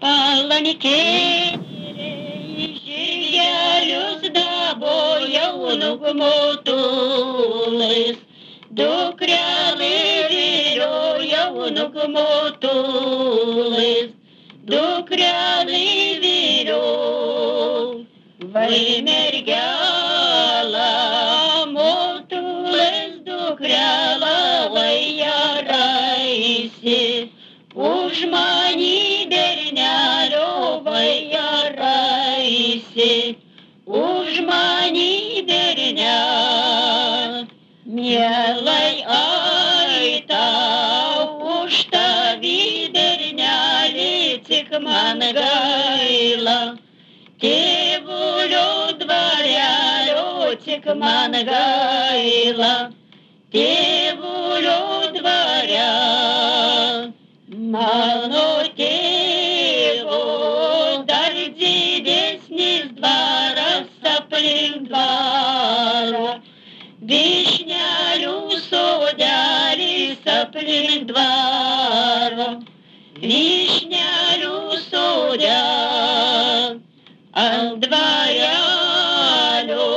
Palankėliai žirgelius dabo jaunuk motulais, dukrelė vyrio jaunuk motulais, dukrelė vyrio. Vai mergelą motulais, dukrelą vai jaraisi, už manį bernelio vai jaraisi, už manį bernelio. Mielai ai tau už tavį bernelį, tik man gaila tėvulio dvarelio, tik man gaila tėvulio dvarelio. Mano tėvo dar didesnis dvaras aplink dvarą, vyšnelių sodelis aplink dvarą, vyšnelių sodelis. Ant dvarelio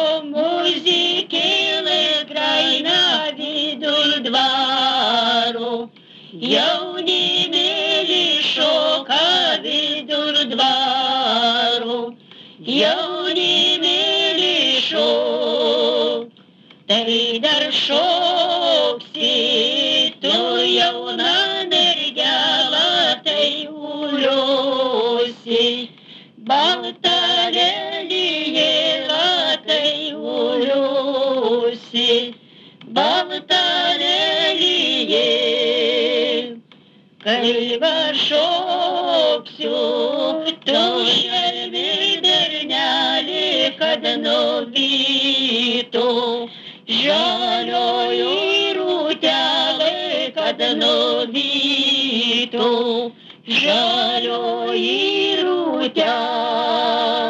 muzikėlė graina viduj dvaro, jaunimėlį šoka vidur dvaro, jaunimėlį šok. Tai dar šoksi tu jauna mergelą, tai uliosi, balta lelijėla, tai uliosi, balta lelijėla. Kai va šoksiu, tu šelmi bernelį, kad nuvytų, žalioji rūtelė, kad nuvytų, žalioji rūtelė.